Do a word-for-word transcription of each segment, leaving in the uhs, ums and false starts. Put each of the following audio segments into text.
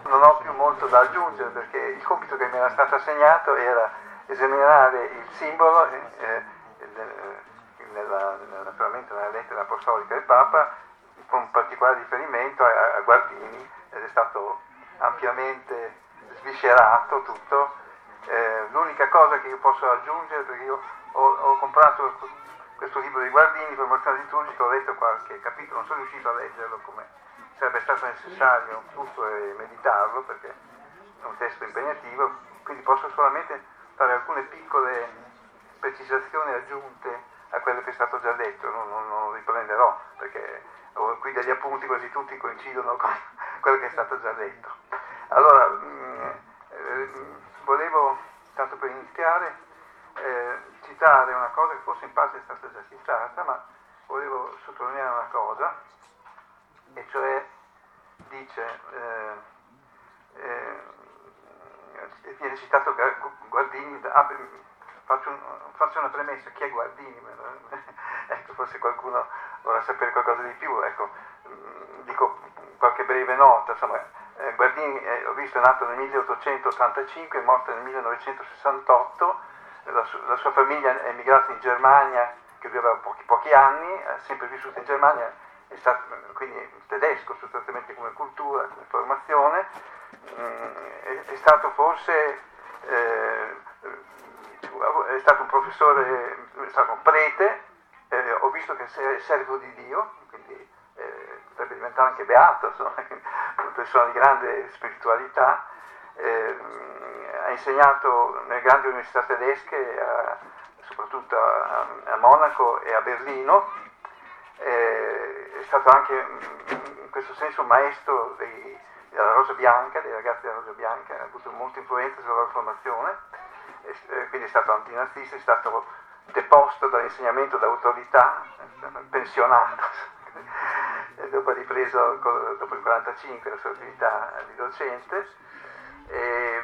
non ho più molto da aggiungere, perché il compito che mi era stato assegnato era esaminare il simbolo, eh, eh, nella, nella, naturalmente nella lettera apostolica del Papa, con particolare riferimento a, a Guardini, ed è stato ampiamente sviscerato tutto. Eh, l'unica cosa che io posso aggiungere, perché io ho, ho comprato questo libro di Guardini, Formazione liturgica, ho letto qualche capitolo, non sono riuscito a leggerlo come sarebbe stato necessario tutto e meditarlo, perché è un testo impegnativo, quindi posso solamente fare alcune piccole precisazioni aggiunte a quello che è stato già detto, non, non, non riprenderò, perché ho qui degli appunti così tutti coincidono con quello che è stato già detto. Allora, mh, eh, volevo, tanto per iniziare, eh, citare una cosa che forse in parte è stata già citata, ma volevo sottolineare una cosa, e cioè dice, eh, eh, viene citato Guardini, ah, faccio, un, faccio una premessa, chi è Guardini? Ecco, forse qualcuno vorrà sapere qualcosa di più, ecco, dico qualche breve nota, insomma, eh, Guardini, eh, ho visto, è nato nel milleottocentottantacinque, è morto nel millenovecentosessantotto, la, su, la sua famiglia è emigrata in Germania, che lui aveva pochi, pochi anni, ha sempre vissuto in Germania, è stato quindi tedesco sostanzialmente come cultura, come formazione, mm, è, è stato forse, eh, è stato un professore, è stato un prete, eh, ho visto che è servo di Dio, quindi eh, potrebbe diventare anche beato, insomma, una persona di grande spiritualità, eh, ha insegnato nelle grandi università tedesche, a, soprattutto a, a Monaco e a Berlino, eh, è stato anche in questo senso un maestro dei, della Rosa Bianca, dei ragazzi della Rosa Bianca, ha avuto molta influenza sulla loro formazione, eh, quindi è stato antinazista, è stato deposto dall'insegnamento d'autorità, pensionato, e dopo ha ripreso dopo il quarantacinque la sua attività di docente. E,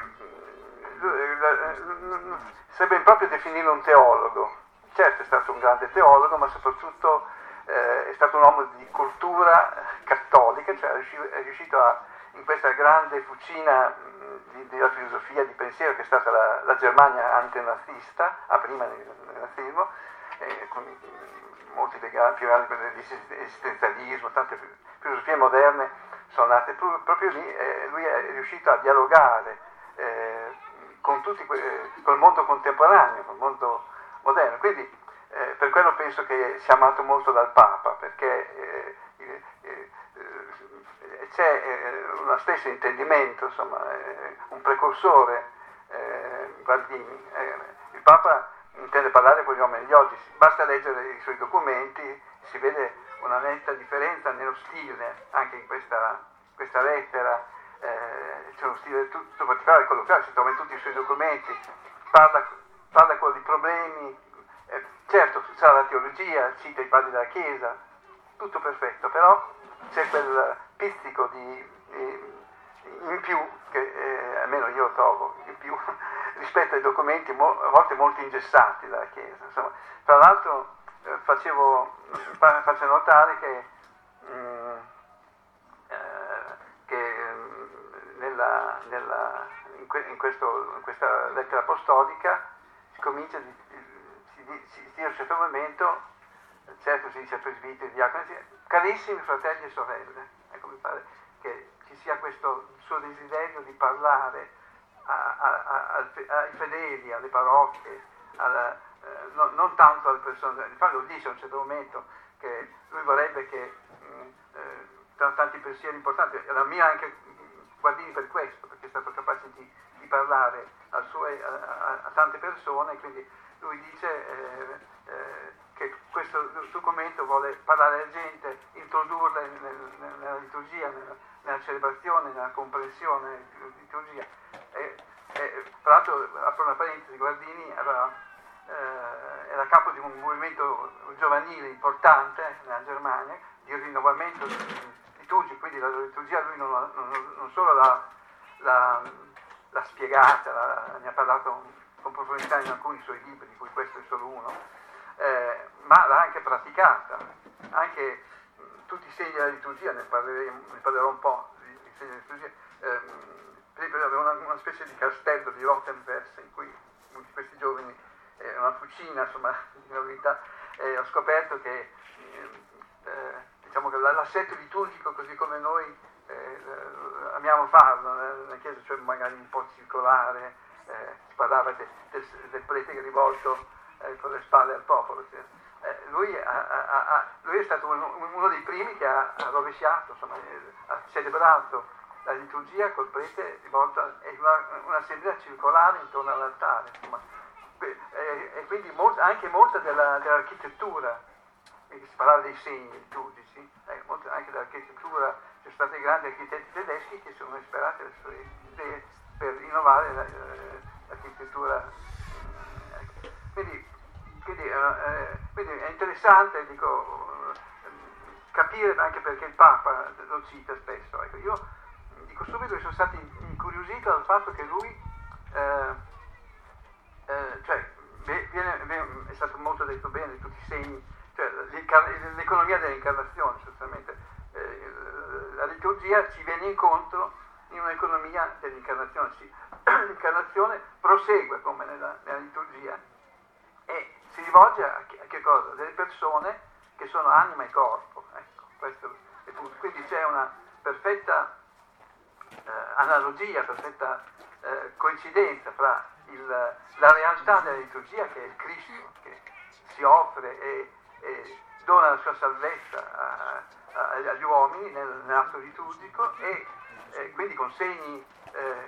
sarebbe improprio definirlo un teologo, certo è stato un grande teologo, ma soprattutto eh, è stato un uomo di cultura cattolica, cioè è riuscito a, in questa grande fucina di, della filosofia di pensiero che è stata la, la Germania antinazista, a prima del, del nazismo, eh, con molti dei più grandi dell'esistenzialismo, tante filosofie moderne sono nate proprio lì, e lui è riuscito a dialogare eh, con tutti, eh, col mondo contemporaneo, col mondo moderno, quindi eh, per quello penso che sia amato molto dal Papa, perché eh, eh, eh, c'è eh, uno stesso intendimento, insomma, eh, un precursore, eh, Guardini. Eh, il Papa intende parlare con gli uomini di oggi, basta leggere i suoi documenti, si vede una netta differenza nello stile, anche in questa, questa lettera, eh, c'è uno stile tutto particolare, colloquiale, si trova in tutti i suoi documenti, parla, parla con i problemi, eh, certo c'è la teologia, cita i padri della Chiesa, tutto perfetto, però c'è quel pizzico di, di in più, che eh, almeno io trovo in più, rispetto ai documenti mo, a volte molto ingessati dalla Chiesa. Insomma, tra l'altro eh, facevo, faccio notare che, mh, eh, che nella, nella, in, que, in, questo, in questa lettera apostolica si comincia, di, si, si, si dice a un certo momento, certo si dice a presbiteri, diaconi, carissimi fratelli e sorelle, ecco, mi pare che ci sia questo suo desiderio di parlare a, a, a, ai fedeli, alle parrocchie, alla, eh, non, non tanto alle persone, infatti lo dice a un certo momento che lui vorrebbe che mh, eh, tanti pensieri importanti, la mia anche Guardini per questo, perché è stato capace di, di parlare a, sue, a, a, a tante persone, quindi lui dice eh, eh, che questo documento vuole parlare alla gente, introdurla nel, nel, nella liturgia, nella, nella celebrazione, nella comprensione della liturgia. E, e, tra l'altro, apro una parentesi, Guardini era, eh, era capo di un movimento giovanile importante nella Germania, di rinnovamento liturgico, quindi la liturgia lui non, non, non solo l'ha, l'ha, l'ha spiegata, l'ha, ne ha parlato con profondità in alcuni suoi libri, di cui questo è solo uno, eh, ma l'ha anche praticata, anche mh, tutti i segni della liturgia, ne, parleremo, ne parlerò un po' di, di segni della liturgia, eh, specie di castello di Rothenwers in cui questi giovani, eh, una fucina insomma di novità, eh, ho scoperto che eh, diciamo che l'assetto liturgico così come noi eh, amiamo farlo nella chiesa, cioè magari un po' circolare, eh, si parlava de, del, del prete rivolto eh, con le spalle al popolo, cioè, eh, lui, ha, ha, ha, lui è stato uno, uno dei primi che ha, ha rovesciato, insomma, eh, ha celebrato la liturgia col prete rivolto a una, un'assemblea circolare intorno all'altare, insomma. E, e quindi molt, anche molta della, dell'architettura, quindi si parlava dei segni liturgici, eh, molto, anche dell'architettura, ci sono stati grandi architetti tedeschi che sono ispirati alle sue idee per innovare la, l'architettura. Quindi, quindi, eh, quindi è interessante, dico, capire anche perché il Papa lo cita spesso. Ecco, io dico subito che sono stati incuriosito dal fatto che lui eh, Eh, cioè, viene, viene, è stato molto detto bene, tutti i segni, cioè l'economia dell'incarnazione sostanzialmente, eh, la liturgia ci viene incontro in un'economia dell'incarnazione, sì. L'incarnazione prosegue come nella, nella liturgia e si rivolge a che, a che cosa? Delle persone che sono anima e corpo, ecco, questo è tutto. Quindi c'è una perfetta eh, analogia, perfetta eh, coincidenza fra Il, la realtà della liturgia, che è il Cristo che si offre e, e dona la sua salvezza a, a, agli uomini nel, nell'atto liturgico e, e quindi con segni eh,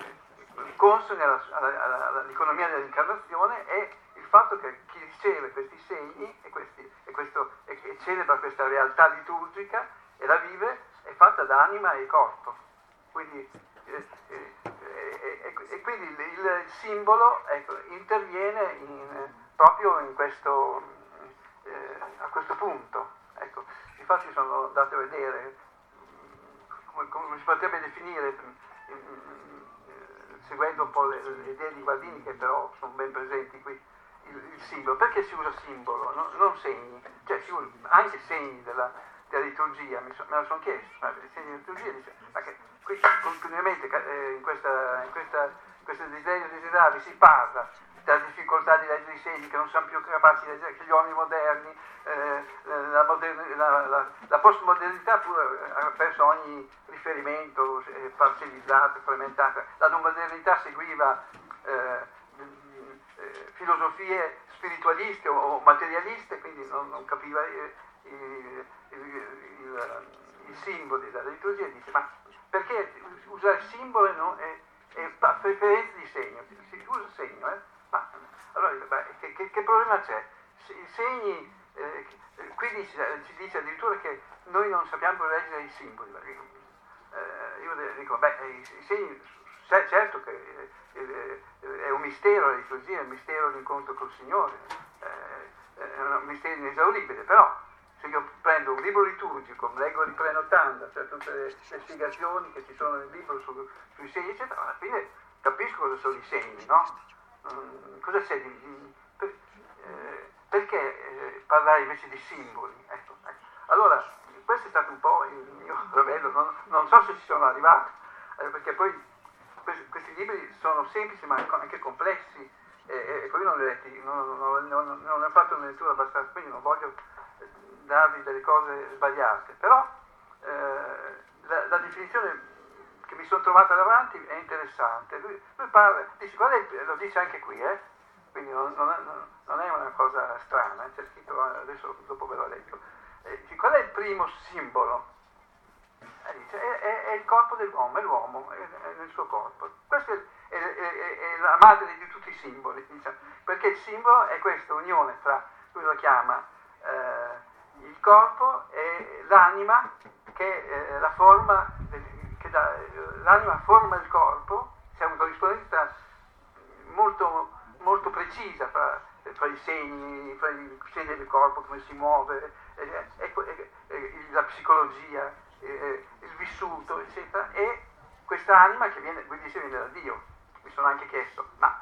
consoni alla, alla, all'economia dell'incarnazione, e il fatto che chi riceve questi segni e, questi, e, questo, e, e celebra questa realtà liturgica e la vive è fatta da anima e corpo. Quindi eh, eh, E, e quindi il, il simbolo, ecco, interviene in, proprio in questo, eh, a questo punto. Ecco, infatti sono andato a vedere come, come si potrebbe definire, eh, seguendo un po' le, le idee di Guardini, che però sono ben presenti qui, il, il simbolo. Perché si usa simbolo, no? Non segni? Cioè si usa anche segni della, della liturgia, mi so, me lo sono chiesto, ma i segni della liturgia, dice, ma che qui continuamente eh, in questa, in questa, in questo desiderio desiderare si parla della difficoltà di leggere i segni, che non siamo più capaci di leggere, che gli uomini moderni, eh, la, moderni, la, la, la postmodernità pure ha perso ogni riferimento, eh, parcellizzato, frammentato. La non modernità seguiva eh, eh, filosofie spiritualiste o, o materialiste, quindi non, non capiva eh, il, il, il, i simboli della liturgia, e dice ma perché usare simbolo e, non, e, e preferenze di segno? Si usa segno, eh? Ma allora beh, che, che, che problema c'è? I segni, eh, qui dice, ci dice addirittura che noi non sappiamo leggere i simboli. Eh, io dico, beh, i, i segni, certo che eh, è un mistero la liturgia, è un mistero l'incontro col Signore, eh, è un mistero inesauribile, però se io prendo un libro liturgico, leggo riprenotando, cioè tutte le, le spiegazioni che ci sono nel libro su, sui segni, eccetera, alla fine capisco cosa sono i segni, no? Um, cosa c'è di... di per, eh, perché eh, parlare invece di simboli? Ecco, ecco. Allora, questo è stato un po' il mio livello, non, non so se ci sono arrivato, eh, perché poi questi, questi libri sono semplici ma anche complessi, e, e poi non li ho letti, non, non, non, non ne ho fatto una lettura abbastanza, quindi non voglio darvi delle cose sbagliate, però eh, la, la definizione che mi sono trovata davanti è interessante. Lui, lui parla, dice, qual è il, lo dice anche qui, eh? Quindi non, non, è, non è una cosa strana, eh? C'è scritto, adesso dopo ve l'ho letto. Eh, dice, qual è il primo simbolo? Eh, dice, è, è, è il corpo dell'uomo, è l'uomo, è, è nel suo corpo. Questa è, è, è, è la madre di tutti i simboli, diciamo, perché il simbolo è questa unione tra, lui lo chiama, eh, il corpo e l'anima, che è la forma, che da, l'anima forma il corpo, c'è una corrispondenza molto, molto precisa fra, fra i segni, fra i segni del corpo, come si muove, e, e, e, e, la psicologia, e, il vissuto, eccetera, e questa anima che viene, quindi si viene da Dio. Mi sono anche chiesto, ma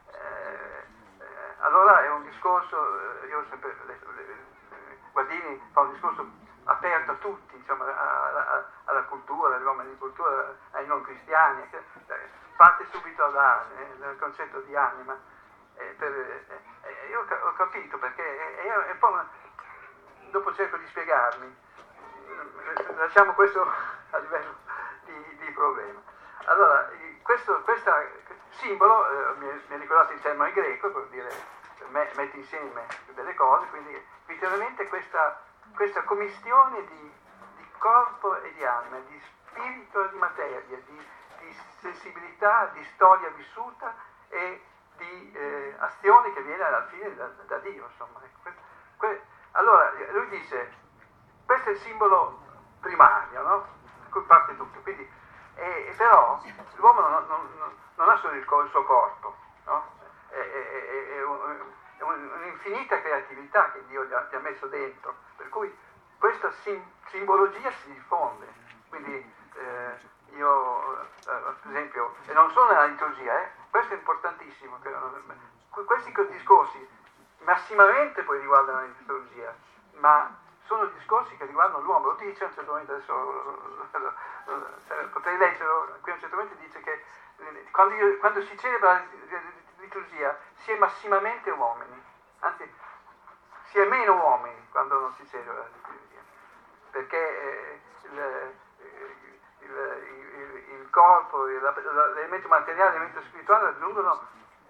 eh, eh, allora è un discorso, eh, io ho sempre letto, Guardini fa un discorso aperto a tutti, insomma, alla, alla cultura, agli uomini di cultura, ai non cristiani, parte subito da, eh, dal concetto di anima. Eh, per, eh, io ho capito perché, e, e poi dopo cerco di spiegarmi, lasciamo questo a livello di, di problema. Allora, questo simbolo, eh, mi è ricordato il termine greco, per dire me, metti insieme delle cose, quindi literalmente questa, questa commistione di, di corpo e di anima, di spirito e di materia, di, di sensibilità, di storia vissuta e di eh, azione che viene alla fine da, da Dio, insomma. Que, allora, lui dice, questo è il simbolo primario, no? Da cui parte tutto. Quindi, e, e però l'uomo non, non, non ha solo il, il suo corpo, no? È, è, è, un, è un'infinita creatività che Dio gli ha, gli ha messo dentro, per cui questa sim, simbologia si diffonde. Quindi eh, io, eh, per esempio, e non solo nella liturgia, eh, questo è importantissimo, che, questi discorsi massimamente poi riguardano la liturgia, ma sono discorsi che riguardano l'uomo. Lo dice a un certo momento, adesso potrei leggerlo, qui a un certo momento dice che quando, io, quando si celebra la liturgia si è massimamente uomini, anzi si è meno uomini quando non si celebra la liturgia, perché eh, il, il, il, il corpo, l'elemento materiale, l'elemento spirituale raggiungono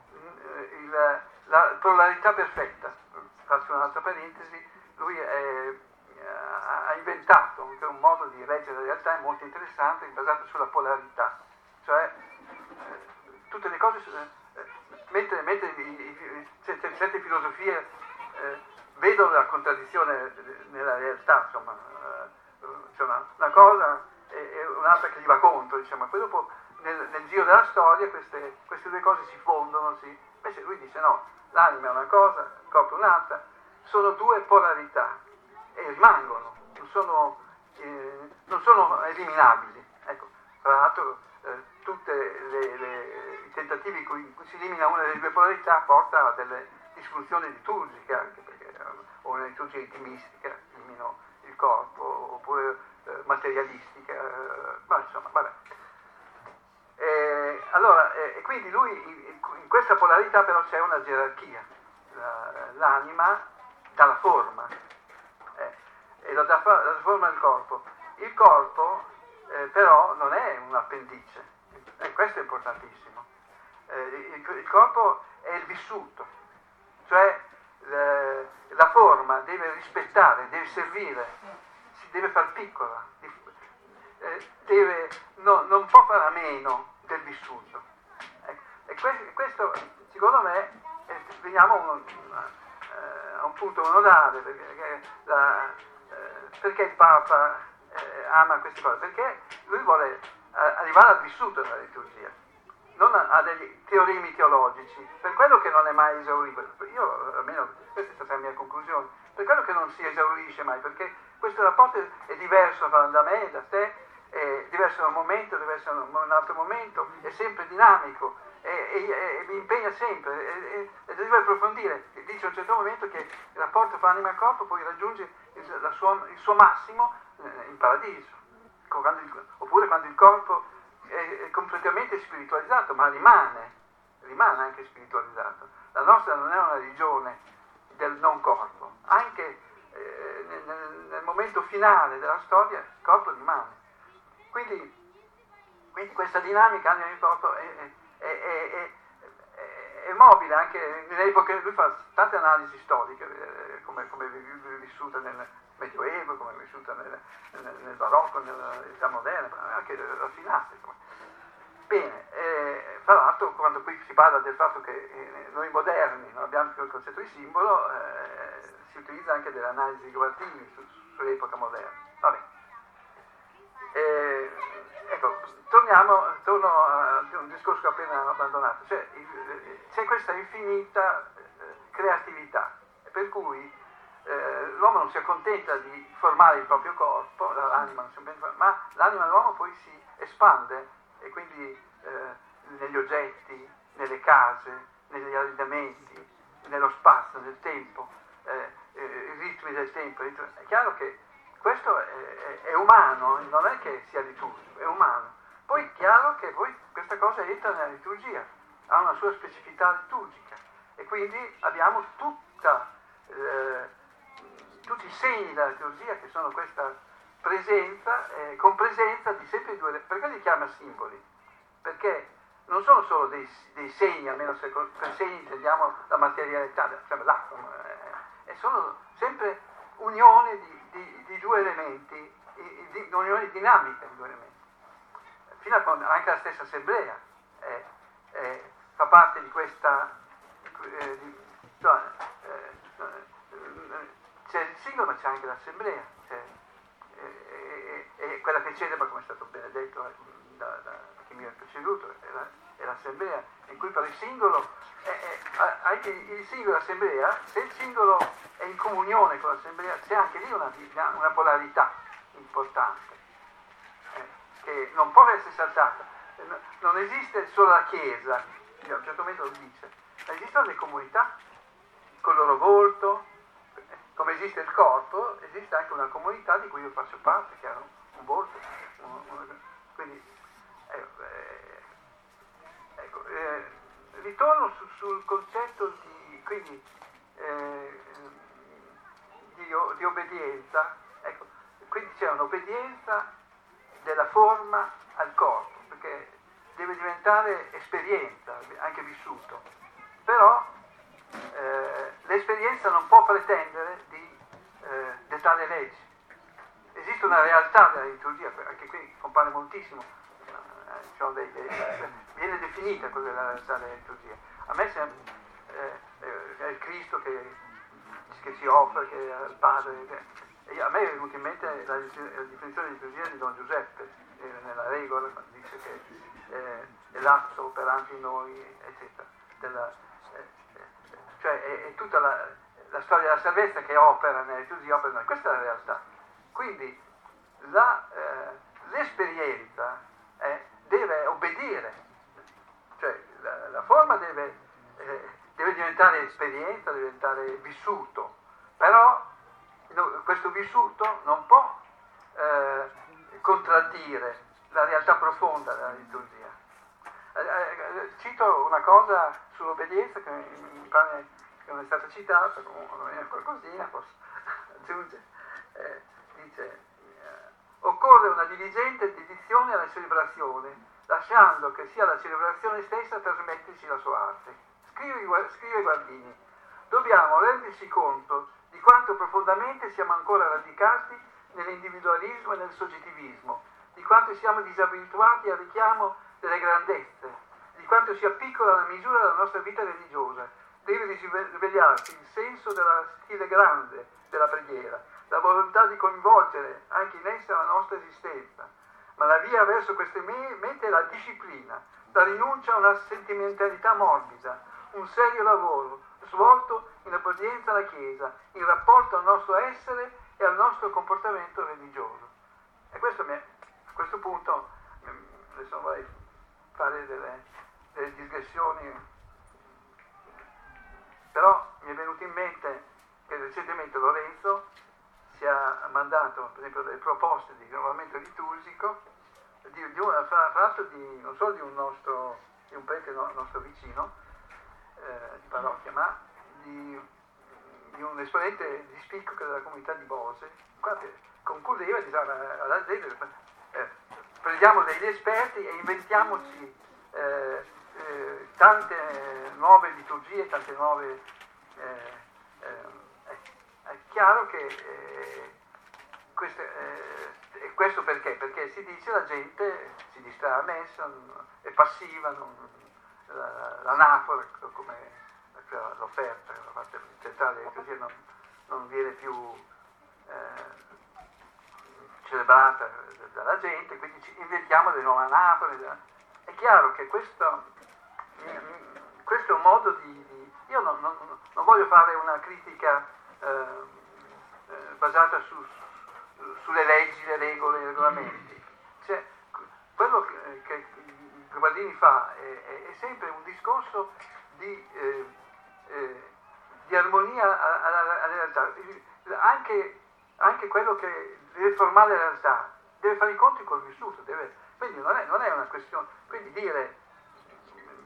il, la pluralità perfetta. Faccio un'altra parentesi, lui è, ha inventato anche un modo di leggere la realtà molto interessante, basato sulla polarità, cioè eh, tutte le cose, eh, mentre, mentre i, i, certe, certe filosofie eh, vedono la contraddizione nella realtà, insomma, eh, c'è una, una cosa e, e un'altra che gli va contro, diciamo. Poi dopo nel, nel giro della storia queste, queste due cose si fondono, si, invece lui dice no, l'anima è una cosa, il corpo è un'altra, sono due polarità e rimangono, non sono, eh, non sono eliminabili. Ecco, tra l'altro eh, tutti i tentativi in cui si elimina una delle due polarità porta a delle disfunzioni liturgiche anche, perché eh, o una liturgia intimistica, elimino il corpo, oppure eh, materialistica, eh, ma insomma, vabbè. Eh, allora, eh, e quindi lui, in, in questa polarità però c'è una gerarchia, la, l'anima dà la forma, eh, e la dà la forma del corpo. Il corpo eh, però non è un appendice, e questo è importantissimo. Eh, il, il corpo è il vissuto, cioè le, la forma deve rispettare, deve servire, si deve far piccola, eh, deve, no, non può fare a meno del vissuto. Ecco, e questo, questo secondo me eh, veniamo a un, a un punto nodale, perché, la, eh, perché il Papa eh, ama queste cose? Perché lui vuole a, arrivare al vissuto della liturgia, non a, a degli teoremi teologici, per quello che non è mai esauribile. Io, almeno questa è stata la mia conclusione, per quello che non si esaurisce mai, perché questo rapporto è diverso da me, da te, è diverso da un momento, diverso da un altro momento, è sempre dinamico e, e, e mi impegna sempre e, e deve approfondire. Dice a un certo momento che il rapporto fra anima e corpo poi raggiunge il, la sua, il suo massimo eh, in paradiso, quando il, oppure quando il corpo è, è completamente spiritualizzato, ma rimane, rimane anche spiritualizzato. La nostra non è una religione del non corpo, anche eh, nel, nel momento finale della storia il corpo rimane. Quindi, quindi questa dinamica nel corpo è, è, è, è, è mobile anche nell'epoca. Lui fa tante analisi storiche, eh, come, come è vissuta nel Medioevo, come è vissuta nel, nel, nel Barocco, nell'età moderna, anche raffinate. Bene, eh, fra l'altro quando qui si parla del fatto che eh, noi moderni non abbiamo più il concetto di simbolo, eh, si utilizza anche delle analisi di Guardini su, sull'epoca moderna. Va bene. Eh, ecco, torniamo, torno a un discorso che ho appena abbandonato, cioè c'è questa infinita eh, creatività, per cui eh, l'uomo non si accontenta di formare il proprio corpo, l'anima non si accontenta, ma l'anima dell'uomo poi si espande e quindi eh, negli oggetti, nelle case, negli arredamenti, nello spazio, nel tempo, eh, eh, i ritmi del tempo. È chiaro che questo è, è, è umano, non è che sia liturgico, è umano. Poi è chiaro che poi questa questa cosa entra nella liturgia, ha una sua specificità liturgica e quindi abbiamo tutta, eh, tutti i segni della liturgia che sono questa presenza, eh, con presenza di sempre due, perché li chiama simboli? Perché non sono solo dei, dei segni, almeno se per segni intendiamo la materialità, cioè l'acqua, eh, e sono sempre unioni di, di, di due elementi, di, di, unioni dinamiche di due elementi. Fino a quando anche la stessa assemblea eh, eh, fa parte di questa, eh, di, cioè, eh, eh, c'è il singolo ma c'è anche l'assemblea, c'è, eh, eh, eh, quella che celebra, come è stato benedetto eh, da, da chi mi ha preceduto, è, la, è l'assemblea, in cui per il singolo, eh, eh, anche il singolo e l'assemblea, se il singolo è in comunione con l'assemblea, c'è anche lì una, una polarità importante, che non può essere saltata. Non esiste solo la Chiesa, a un certo momento lo dice, ma esistono le comunità con il loro volto, come esiste il corpo, esiste anche una comunità di cui io faccio parte, che ha un volto. Un, un, quindi, eh, ecco, eh, ritorno su, sul concetto di, quindi, eh, di, di obbedienza, ecco, quindi c'è un'obbedienza della forma al corpo, perché deve diventare esperienza, anche vissuto. Però eh, l'esperienza non può pretendere di eh, dettare leggi. Esiste una realtà della liturgia, anche qui compare moltissimo, eh, dei, dei, viene definita quella della realtà della liturgia. A me sembra, eh, è il Cristo che, che si offre, che è il Padre. E a me è venuta in mente la, la definizione di liturgia di Don Giuseppe, eh, nella regola, dice che eh, è l'atto operante in noi, eccetera. Della, eh, eh, cioè è, è tutta la, la storia della salvezza che opera nella liturgia, opera in noi. Questa è la realtà. Quindi la, eh, l'esperienza eh, deve obbedire, cioè la, la forma deve, eh, deve diventare esperienza, deve diventare vissuto, però no, questo vissuto non può eh, contraddire la realtà profonda della liturgia. Eh, eh, cito una cosa sull'obbedienza che mi pare che non è stata citata, comunque è qualcosina, posso aggiungere. Eh, dice, eh, occorre una diligente dedizione alla celebrazione, lasciando che sia la celebrazione stessa a trasmetterci la sua arte. Scrive, scrive Guardini, dobbiamo renderci conto di quanto profondamente siamo ancora radicati nell'individualismo e nel soggettivismo, di quanto siamo disabituati al richiamo delle grandezze, di quanto sia piccola la misura della nostra vita religiosa. Deve risvegliarsi il senso della stile grande della preghiera, la volontà di coinvolgere anche in essa la nostra esistenza. Ma la via verso queste mete è la disciplina, la rinuncia a una sentimentalità morbida, un serio lavoro svolto in obbedienza alla Chiesa, in rapporto al nostro essere e al nostro comportamento religioso. E questo mi è, a questo punto adesso vorrei fare delle, delle digressioni, però mi è venuto in mente che recentemente Lorenzo ci ha mandato per esempio delle proposte di rinnovamento liturgico di, di una, fra l'altro di, non solo di un nostro di un prete no, nostro vicino eh, di parrocchia, ma di, di un esponente di spicco della comunità di Bose, che concludeva e diceva alla gente eh, prendiamo degli esperti e inventiamoci eh, eh, tante nuove liturgie, tante nuove eh, eh, è chiaro che eh, queste, eh, questo perché? Perché si dice la gente si distrae a messa, è passiva, non, la, l'anafora come l'offerta, la parte centrale della liturgia non, non viene più eh, celebrata dalla gente, quindi ci inventiamo delle nuove anafore. È chiaro che questo, questo è un modo di, di io non, non, non voglio fare una critica eh, eh, basata su, su, sulle leggi, le regole, i regolamenti. Cioè, quello che, che Guardini fa è, è, è sempre un discorso di, eh, eh, di armonia alla, alla realtà. Anche, anche quello che deve formare la realtà deve fare i conti col vissuto, deve, quindi non è, non è una questione, quindi dire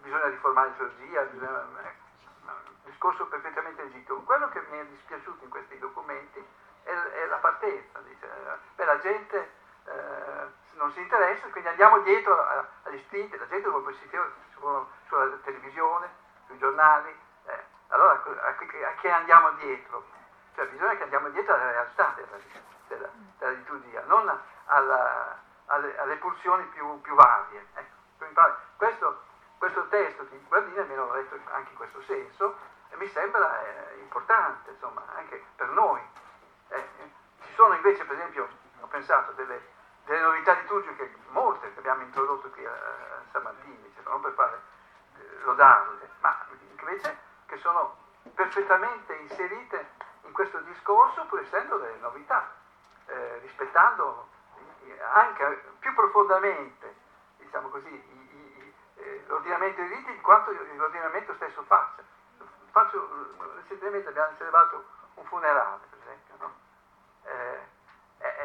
bisogna riformare la liturgia, bisogna, eh, un discorso perfettamente legittimo. Quello che mi è dispiaciuto in questi documenti è, è la partenza, dice, beh, la gente eh, non si interessa, quindi andiamo dietro a, agli istinti, la gente vuole si su, sulla televisione, sui giornali, eh, allora a, a, a che andiamo dietro? Cioè bisogna che andiamo dietro alla realtà della, della, della liturgia, non alla, alle, alle pulsioni più, più varie. Ecco. Questo, questo testo di Guardini almeno l'ho letto anche in questo senso e mi sembra eh, importante, insomma, anche per noi. Eh, ci sono invece, per esempio, ho pensato, delle, delle novità liturgiche, molte che abbiamo introdotto qui a, a San Martino, cioè, non per fare eh, lodarle, ma invece che sono perfettamente inserite in questo discorso, pur essendo delle novità, eh, rispettando anche più profondamente, diciamo così, i, i, eh, l'ordinamento dei riti di quanto l'ordinamento stesso faccia. Faccio, recentemente abbiamo celebrato un funerale, per esempio, no? eh, eh,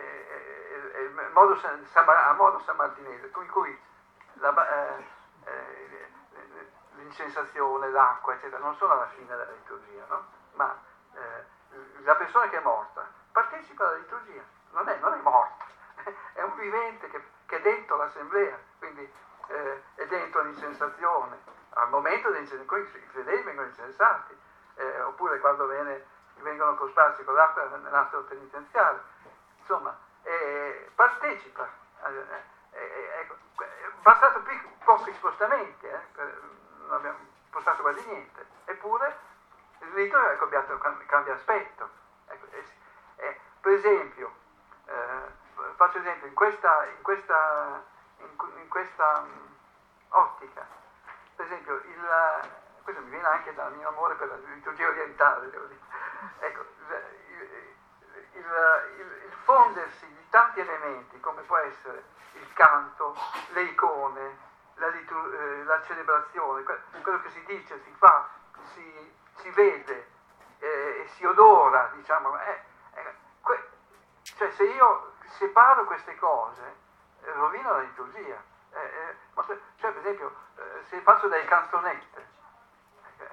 eh, eh, eh, modo san, san, a modo sanmartinese, in cui la, eh, eh, l'incensazione, l'acqua, eccetera, non sono alla fine della liturgia, no? Ma eh, la persona che è morta partecipa alla liturgia, non è, non è morta, è un vivente che, che è dentro l'assemblea, quindi eh, è dentro l'incensazione, al momento dell'incensazione, i fedeli vengono incensati, eh, oppure quando viene, vengono cosparsi con l'acqua nell'astro penitenziale, insomma, eh, partecipa, eh, eh, ecco, è bastato pochi spostamenti, eh, per, non abbiamo spostato quasi niente, eppure il rito è cambiato, cambia aspetto. Ecco, eh, eh, per esempio, eh, faccio esempio, in questa, in questa, in, in questa um, ottica, per esempio, il, questo mi viene anche dal mio amore per la liturgia orientale, devo dire. Ecco, il, il, il, il fondersi di tanti elementi, come può essere il canto, le icone, la, litur- eh, la celebrazione, quello che si dice, si fa, si, si vede eh, e si odora, diciamo, eh, eh, que- cioè se io separo queste cose, eh, rovino la liturgia. Eh, eh, cioè, per esempio, eh, se faccio delle canzonette, eh,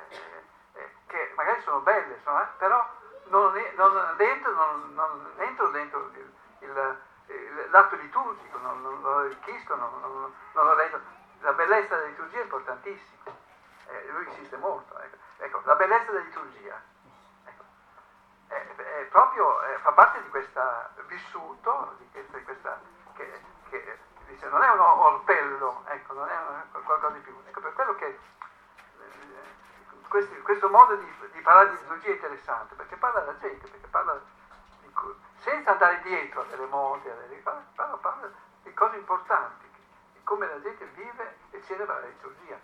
eh, che magari sono belle, sono, eh, però non, non, dentro, non, non entro dentro il, il, il, l'atto liturgico, non, non lo arricchisco, non, non, non lo rendo. La bellezza della liturgia è importantissima, eh, lui insiste molto. Ecco. Ecco, la bellezza della liturgia ecco, è, è proprio, è, fa parte di questo vissuto, di questa, di questa che, che dice, non è un orpello, ecco, non è una, qualcosa di più. Ecco, per quello che eh, questi, questo modo di, di parlare di liturgia è interessante, perché parla alla gente, perché parla di, senza andare dietro a delle mode, a delle, parla, parla di cose importanti, di come la gente vive e celebra la liturgia.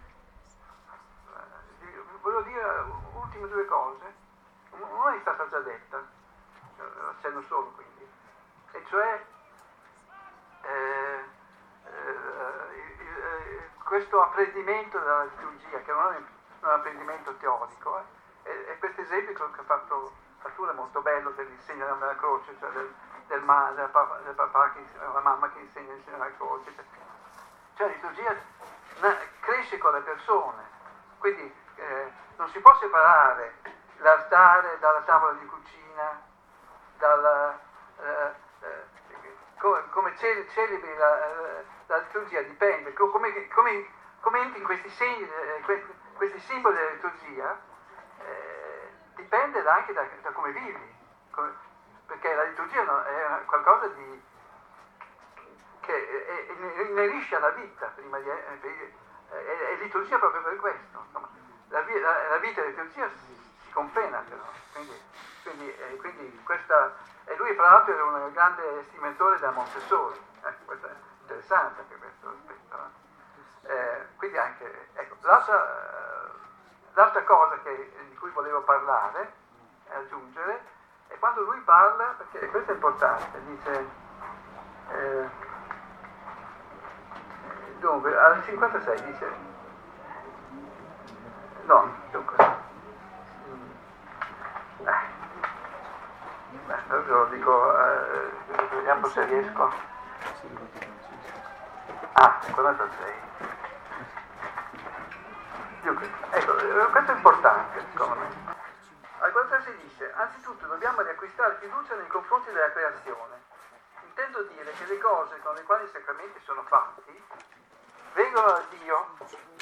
Eh, volevo dire ultime due cose, una è stata già detta, accenno solo quindi, e cioè eh, eh, il, eh, questo apprendimento della liturgia, che non è un apprendimento teorico, eh, e, e questo esempio che ha fatto Arturo è molto bello dell'insegno della croce, cioè del, del, ma, del, papà, del papà che la mamma che insegna l'insegno della croce, cioè, cioè la liturgia na, cresce con le persone, quindi eh, non si può separare l'altare dalla tavola di cucina, dalla, eh, eh, come, come celebri la, la liturgia dipende, come, come, come entri in questi segni, eh, questi, questi simboli della liturgia, eh, dipende da, anche da, da come vivi, come, perché la liturgia no, è qualcosa di, che è, è, inerisce alla vita, prima di, è, è, è liturgia proprio per questo. Insomma, la, la, la vita della liturgia si compena però, quindi, quindi, eh, quindi questa, e lui fra l'altro era un grande estimatore da Montessori, eh, questo è interessante anche questo aspetto, no? eh, quindi anche, ecco, l'altra, l'altra cosa che, di cui volevo parlare, aggiungere, è quando lui parla, perché questo è importante, dice, eh, dunque, al cinquantasei dice, no, dunque, Beh, lo dico, eh, vediamo se riesco. Ah, quarantasei. eh, questo è importante, secondo me. Al quarantasei dice, anzitutto dobbiamo riacquistare fiducia nei confronti della creazione. Intendo dire che le cose con le quali i sacramenti sono fatti vengono da Dio,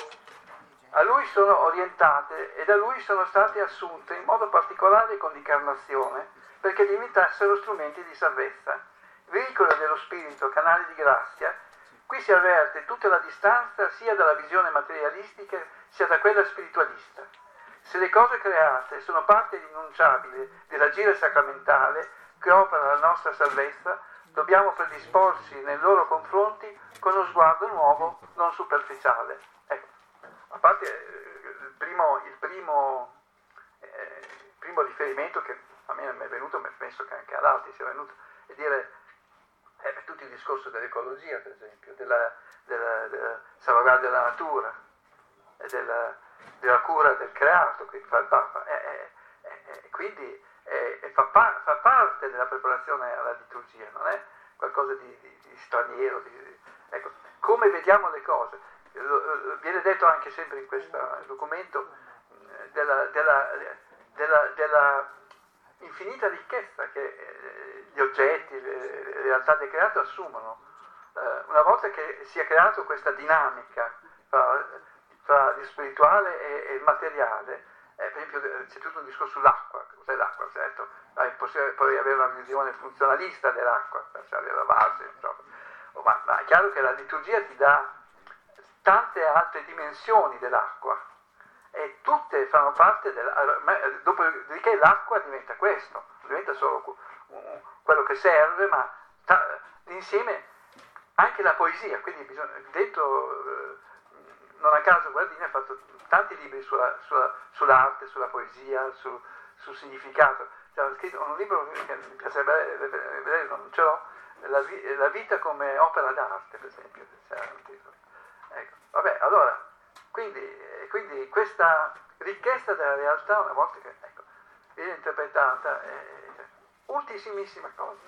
a Lui sono orientate e da Lui sono state assunte in modo particolare con l'incarnazione perché diventassero strumenti di salvezza, veicolo dello Spirito, canali di grazia. Qui si avverte tutta la distanza sia dalla visione materialistica sia da quella spiritualista. Se le cose create sono parte irrinunciabile dell'agire sacramentale che opera la nostra salvezza, dobbiamo predisporsi nei loro confronti con uno sguardo nuovo, non superficiale. Ecco, a parte eh, il primo, il primo, eh, il primo riferimento che a me mi è venuto, ma penso che anche ad altri sia venuto, è dire eh, tutto il discorso dell'ecologia, per esempio, della, della, della salvaguardia della natura e della, della cura del creato, che fa il Papa, e, e, e, e quindi e, e fa, pa, fa parte della preparazione alla liturgia, non è qualcosa di, di, di straniero. Di, di, ecco, come vediamo le cose, viene detto anche sempre in questo documento della, della, della, della infinita ricchezza che gli oggetti, le, le realtà del creato assumono. Una volta che si è creato questa dinamica fra, tra il spirituale e, e il materiale, eh, per esempio c'è tutto un discorso sull'acqua. Cos'è l'acqua? Certo, è possibile poi avere una visione funzionalista dell'acqua, per cioè la base, oh, ma, ma è chiaro che la liturgia ti dà tante altre dimensioni dell'acqua e tutte fanno parte della... Dopodiché l'acqua diventa questo, diventa solo quello che serve, ma ta, insieme anche la poesia, quindi bisogna, dentro, non a caso Guardini ha fatto tanti libri sulla, sulla, sull'arte, sulla poesia, sul, sul significato. Cioè, ha scritto un libro che mi piacerebbe vedere, non ce l'ho, la, la vita come opera d'arte, per esempio. Ecco. Vabbè, allora, quindi, quindi questa richiesta della realtà, una volta che ecco, viene interpretata, è ultimissima cosa.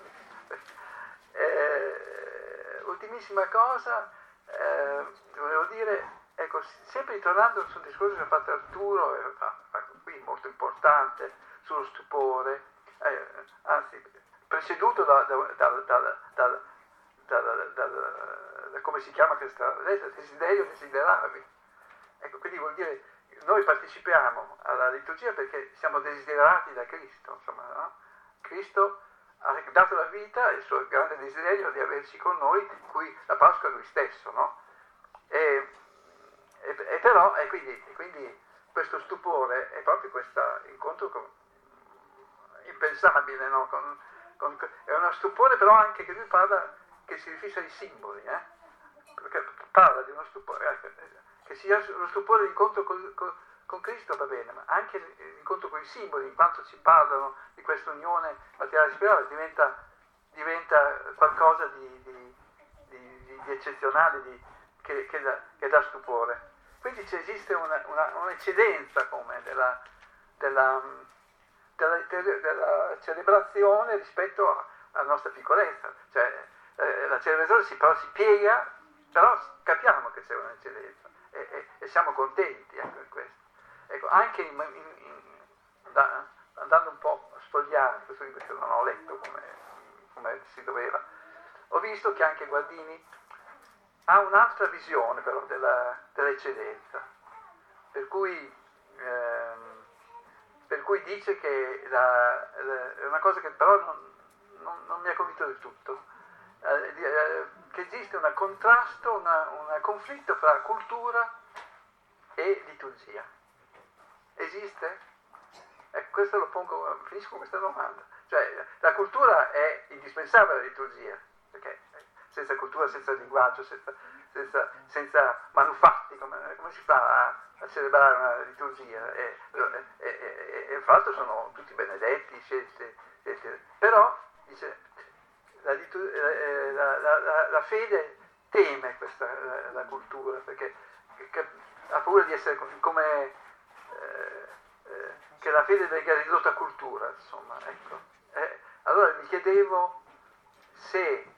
Eh, ultimissima cosa, eh, volevo dire, ecco, sempre ritornando sul discorso che ha fatto Arturo, eh, qui molto importante, sullo stupore, eh, anzi, preceduto da, da, da, da, da, da, da, da come si chiama questa lettera, desiderio desideravi. Ecco, quindi vuol dire noi partecipiamo alla liturgia perché siamo desiderati da Cristo, insomma, no? Cristo ha dato la vita e il suo grande desiderio di averci con noi, cui la Pasqua è lui stesso, no? E, e, e però, e quindi, e quindi questo stupore è proprio questo incontro con, impensabile, no? Con, con, è uno stupore però anche che lui parla, che si riferisce ai simboli, eh? Perché parla di uno stupore, eh? Che sia lo stupore dell'incontro con, con, con Cristo va bene, ma anche l'incontro con i simboli, in quanto ci parlano di questa unione materiale spirituale, diventa, diventa qualcosa di, di, di, di eccezionale, di, che, che, da, che dà stupore. Quindi c'è, esiste una, una, un'eccedenza come della, della, della, della celebrazione rispetto alla nostra piccolezza, cioè eh, la celebrazione si, però si piega, però capiamo che c'è un'eccedenza e, e, e siamo contenti, ecco, in questo. Ecco, anche in, in, in, da, andando un po' a sfogliare questo libro che non ho letto come, come si doveva, ho visto che anche Guardini ha un'altra visione però della, dell'eccedenza, per cui, ehm, per cui dice che la, la, è una cosa che però non, non, non mi ha convinto del tutto, eh, eh, che esiste un contrasto, un conflitto fra cultura e liturgia. Esiste? Ecco, questo lo pongo, finisco con questa domanda. Cioè, la cultura è indispensabile alla liturgia, perché senza cultura, senza linguaggio, senza, senza, senza manufatti, come, come si fa a, a celebrare una liturgia? E, e, e, e fra l'altro sono tutti benedetti, scelte, scelte. Però, dice, la, la, la, la, la fede teme questa, la, la cultura, perché che, ha paura di essere come... Eh, eh, che la fede venga ridotta a cultura, insomma, ecco. Eh, allora mi chiedevo se eh,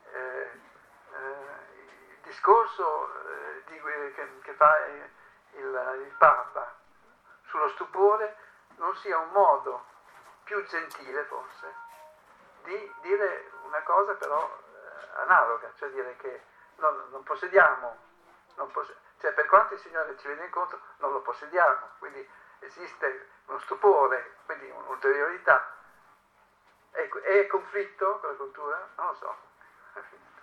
eh, il discorso eh, di, che, che fa il, il Papa sullo stupore non sia un modo più gentile forse di dire una cosa però eh, analoga, cioè dire che non, non possediamo, non poss- cioè per quanto il Signore ci viene incontro non lo possediamo, quindi esiste uno stupore, quindi un'ulteriorità. È, è conflitto con la cultura? Non lo so.